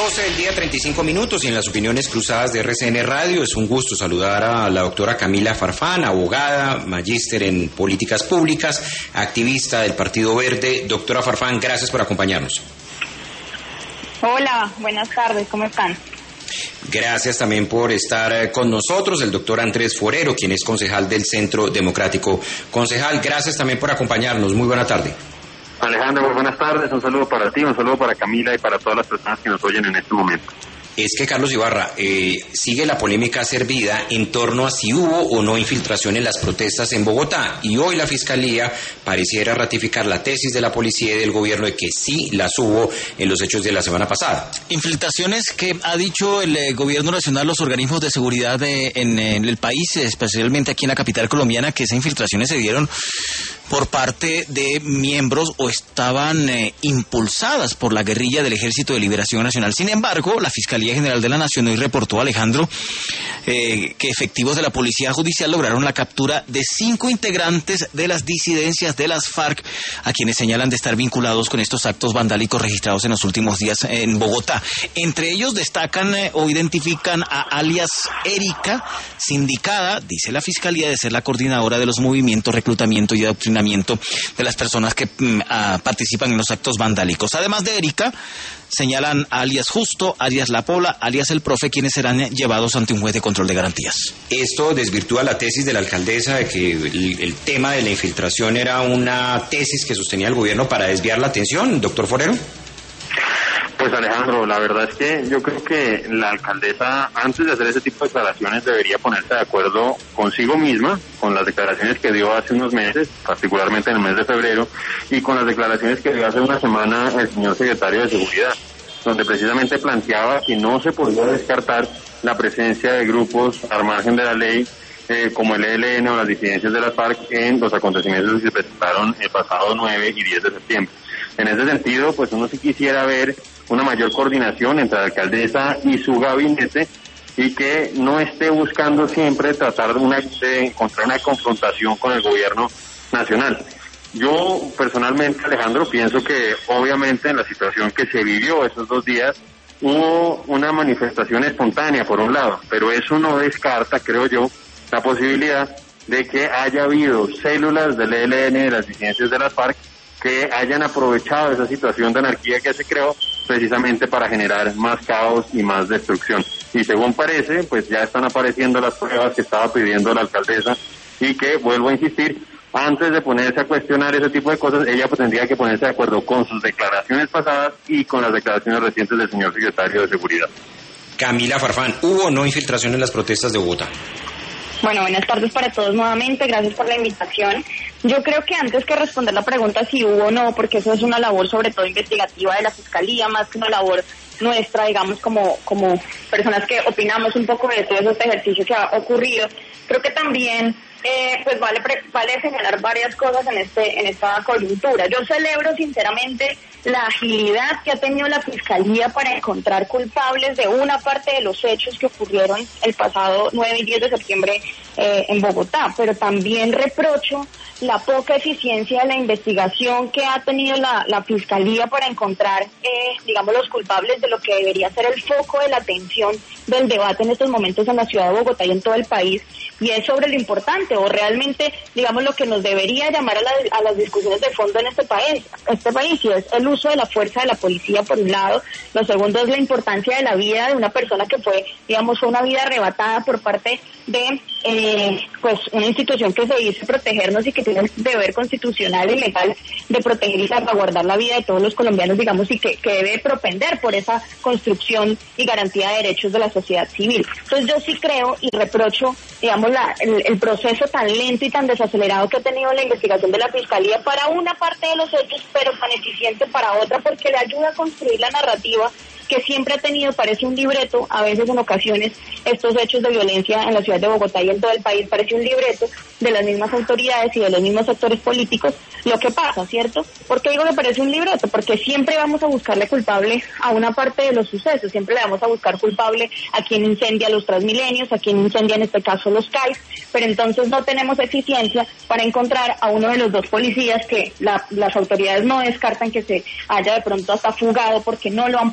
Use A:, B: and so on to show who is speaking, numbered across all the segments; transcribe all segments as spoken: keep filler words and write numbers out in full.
A: doce del día, treinta y cinco minutos, y en las opiniones cruzadas de R C N Radio es un gusto saludar a la doctora Camila Farfán, abogada, magíster en políticas públicas, activista del Partido Verde. Doctora Farfán, gracias por acompañarnos.
B: Hola, buenas tardes, ¿cómo están?
A: Gracias también por estar con nosotros el doctor Andrés Forero, quien es concejal del Centro Democrático. Concejal, gracias también por acompañarnos. Muy buena tarde.
C: Alejandro, muy buenas tardes. Un saludo para ti, un saludo para Camila y para todas las personas que nos oyen en este momento.
A: Es que, Carlos Ibarra, eh, sigue la polémica servida en torno a si hubo o no infiltración en las protestas en Bogotá, y hoy la Fiscalía pareciera ratificar la tesis de la policía y del gobierno de que sí las hubo en los hechos de la semana pasada.
D: Infiltraciones que ha dicho el eh, gobierno nacional, los organismos de seguridad de, en, en el país, especialmente aquí en la capital colombiana, que esas infiltraciones se dieron por parte de miembros o estaban eh, impulsadas por la guerrilla del Ejército de Liberación Nacional. Sin embargo, la Fiscalía General de la Nación hoy reportó, Alejandro, eh, que efectivos de la Policía Judicial lograron la captura de cinco integrantes de las disidencias de las FARC, a quienes señalan de estar vinculados con estos actos vandálicos registrados en los últimos días en Bogotá. Entre ellos destacan eh, o identifican a alias Erika, sindicada, dice la Fiscalía, de ser la coordinadora de los movimientos, reclutamiento y adoctrinamiento de las personas que mm, ah, participan en los actos vandálicos. Además de Erika, señalan a alias Justo, alias La Pola, alias El Profe, quienes serán llevados ante un juez de control de garantías.
A: Esto desvirtúa la tesis de la alcaldesa de que el, el tema de la infiltración era una tesis que sostenía el gobierno para desviar la atención, doctor Forero.
C: Pues Alejandro, la verdad es que yo creo que la alcaldesa, antes de hacer ese tipo de declaraciones, debería ponerse de acuerdo consigo misma, con las declaraciones que dio hace unos meses, particularmente en el mes de febrero, y con las declaraciones que dio hace una semana el señor secretario de Seguridad, donde precisamente planteaba que no se podía descartar la presencia de grupos al margen de la ley, eh, como el E L N o las disidencias de las FARC, en los acontecimientos que se presentaron el pasado nueve y diez de septiembre. En ese sentido, pues uno sí quisiera ver una mayor coordinación entre la alcaldesa y su gabinete, y que no esté buscando siempre tratar de, una, de encontrar una confrontación con el gobierno nacional. Yo personalmente, Alejandro, pienso que obviamente en la situación que se vivió esos dos días hubo una manifestación espontánea por un lado, pero eso no descarta, creo yo, la posibilidad de que haya habido células del E L N, de las disidencias de las FARC, que hayan aprovechado esa situación de anarquía que se creó precisamente para generar más caos y más destrucción. Y según parece, pues ya están apareciendo las pruebas que estaba pidiendo la alcaldesa, y que, vuelvo a insistir, antes de ponerse a cuestionar ese tipo de cosas, ella pues tendría que ponerse de acuerdo con sus declaraciones pasadas y con las declaraciones recientes del señor secretario de Seguridad.
A: Camila Farfán, ¿hubo o no infiltración en las protestas de Bogotá?
B: Bueno, buenas tardes para todos nuevamente, gracias por la invitación. Yo creo que antes que responder la pregunta si hubo o no, porque eso es una labor sobre todo investigativa de la Fiscalía, más que una labor nuestra, digamos, como como personas que opinamos un poco de todo este ejercicio que ha ocurrido, creo que también eh, pues vale vale señalar varias cosas en este en esta coyuntura. Yo celebro sinceramente la agilidad que ha tenido la Fiscalía para encontrar culpables de una parte de los hechos que ocurrieron el pasado nueve y diez de septiembre eh, en Bogotá, pero también reprocho la poca eficiencia de la investigación que ha tenido la, la Fiscalía para encontrar, eh, digamos, los culpables de lo que debería ser el foco de la atención del debate en estos momentos en la ciudad de Bogotá y en todo el país, y es sobre lo importante, o realmente, digamos, lo que nos debería llamar a, la, a las discusiones de fondo en este país, este país, y es el uso de la fuerza de la policía, por un lado. Lo segundo es la importancia de la vida de una persona que fue, digamos, fue una vida arrebatada por parte de, eh, pues, una institución que se dice protegernos y que tiene el deber constitucional y legal de proteger y salvaguardar la vida de todos los colombianos, digamos, y que, que debe propender por esa construcción y garantía de derechos de la sociedad civil. Entonces yo sí creo y reprocho, digamos, la, el, el proceso tan lento y tan desacelerado que ha tenido la investigación de la Fiscalía para una parte de los hechos, pero tan eficiente para otra, porque le ayuda a construir la narrativa que siempre ha tenido, parece un libreto, a veces en ocasiones estos hechos de violencia en la ciudad de Bogotá y en todo el país parece un libreto de las mismas autoridades y de los mismos actores políticos, lo que pasa, ¿cierto? ¿Por qué digo que parece un libreto? Porque siempre vamos a buscarle culpable a una parte de los sucesos, siempre le vamos a buscar culpable a quien incendia los Transmilenios, a quien incendia en este caso los C A I S, pero entonces no tenemos eficiencia para encontrar a uno de los dos policías que la, las autoridades no descartan que se haya de pronto hasta fugado porque no lo han podido ubicar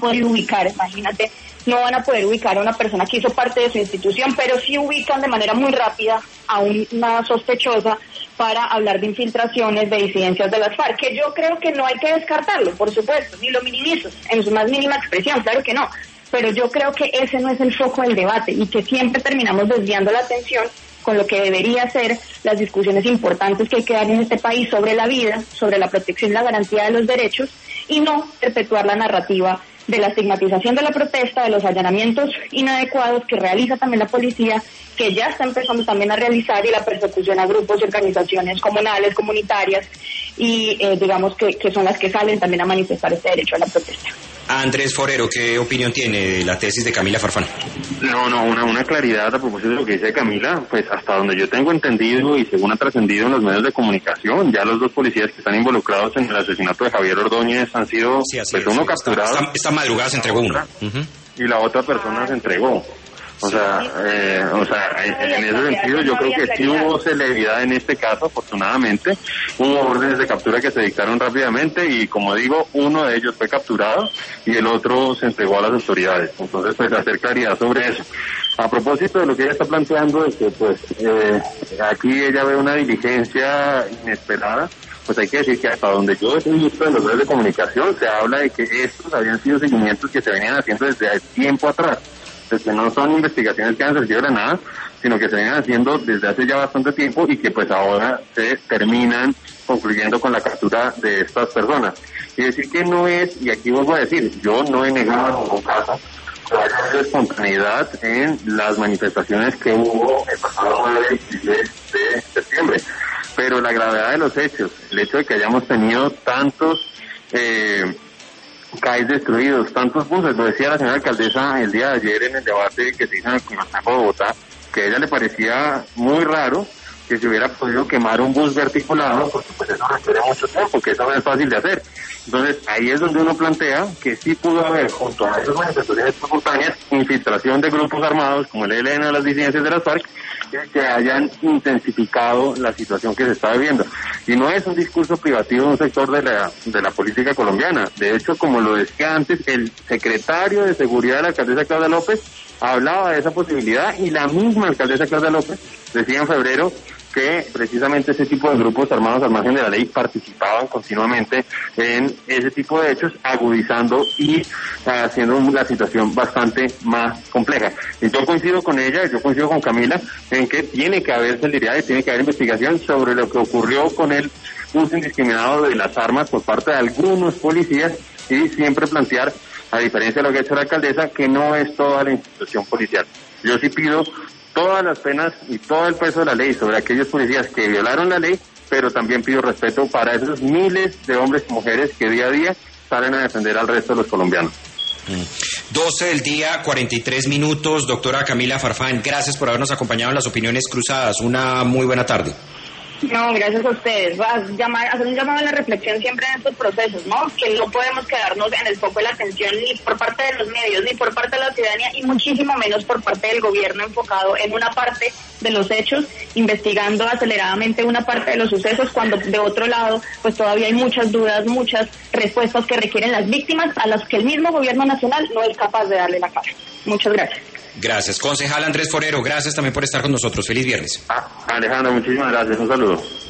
B: ubicar, imagínate, no van a poder ubicar a una persona que hizo parte de su institución, pero sí ubican de manera muy rápida a una sospechosa para hablar de infiltraciones, de disidencias de las FARC, que yo creo que no hay que descartarlo, por supuesto, ni lo minimizo, en su más mínima expresión, claro que no, pero yo creo que ese no es el foco del debate y que siempre terminamos desviando la atención con lo que debería ser las discusiones importantes que hay que dar en este país sobre la vida, sobre la protección y la garantía de los derechos, y no perpetuar la narrativa de la estigmatización de la protesta, de los allanamientos inadecuados que realiza también la policía, que ya está empezando también a realizar, y la persecución a grupos y organizaciones comunales, comunitarias, y eh, digamos que, que son las que salen también a manifestar este derecho a la protesta.
A: Andrés Forero, ¿qué opinión tiene de la tesis de Camila Farfán?
C: No, no, una, una claridad a propósito de lo que dice Camila, pues hasta donde yo tengo entendido y según ha trascendido en los medios de comunicación, ya los dos policías que están involucrados en el asesinato de Javier Ordóñez han sido, sí, pues uno sí, capturado.
A: Esta, esta madrugada se entregó uno. Uh-huh.
C: Y la otra persona se entregó. O sea, eh, o sea, en, en ese sentido yo creo que sí hubo celeridad en este caso, afortunadamente. Hubo órdenes de captura que se dictaron rápidamente y, como digo, uno de ellos fue capturado y el otro se entregó a las autoridades. Entonces, pues, hacer claridad sobre eso. A propósito de lo que ella está planteando, de que, pues, eh, aquí ella ve una diligencia inesperada, pues hay que decir que hasta donde yo he visto en los medios de comunicación se habla de que estos habían sido seguimientos que se venían haciendo desde tiempo atrás. Pues que no son investigaciones que han servido de nada, sino que se vienen haciendo desde hace ya bastante tiempo y que pues ahora se terminan concluyendo con la captura de estas personas. Y decir que no es, y aquí vuelvo a decir, yo no he negado en ningún caso que haya habido espontaneidad en las manifestaciones que hubo el pasado nueve y diez de septiembre, pero la gravedad de los hechos, el hecho de que hayamos tenido tantos eh, C A Is destruidos, tantos buses, lo decía la señora alcaldesa el día de ayer en el debate que se hizo en el Consejo de Bogotá, que a ella le parecía muy raro que se hubiera podido quemar un bus verticulado, porque pues eso requiere mucho tiempo, que eso no es fácil de hacer. Entonces ahí es donde uno plantea que sí pudo haber, junto a esas manifestaciones espontáneas, infiltración de grupos armados como el E L N o las disidencias de las FARC, que hayan intensificado la situación que se está viviendo. Y no es un discurso privativo de un sector de la, de la política colombiana. De hecho, como lo decía antes, el secretario de Seguridad de la alcaldesa Claudia López hablaba de esa posibilidad y la misma alcaldesa Claudia López decía en febrero que precisamente ese tipo de grupos armados al margen de la ley participaban continuamente en ese tipo de hechos, agudizando y haciendo la situación bastante más compleja. Y yo coincido con ella, yo coincido con Camila, en que tiene que haber celeridad y tiene que haber investigación sobre lo que ocurrió con el uso indiscriminado de las armas por parte de algunos policías y siempre plantear, a diferencia de lo que ha hecho la alcaldesa, que no es toda la institución policial. Yo sí pido todas las penas y todo el peso de la ley sobre aquellos policías que violaron la ley, pero también pido respeto para esos miles de hombres y mujeres que día a día salen a defender al resto de los colombianos.
A: doce del día, cuarenta y tres minutos. Doctora Camila Farfán, gracias por habernos acompañado en las opiniones cruzadas. Una muy buena tarde.
B: No, gracias a ustedes. Va a llamar, hacer un llamado a la reflexión siempre en estos procesos, ¿no? Que no podemos quedarnos en el foco de la atención ni por parte de los medios, ni por parte de la ciudadanía, y muchísimo menos por parte del gobierno enfocado en una parte de los hechos, investigando aceleradamente una parte de los sucesos, cuando de otro lado, pues todavía hay muchas dudas, muchas respuestas que requieren las víctimas, a las que el mismo gobierno nacional no es capaz de darle la cara. Muchas gracias.
A: Gracias. Concejal Andrés Forero, gracias también por estar con nosotros. Feliz viernes.
C: Ah, Alejandro, muchísimas gracias. Un saludo.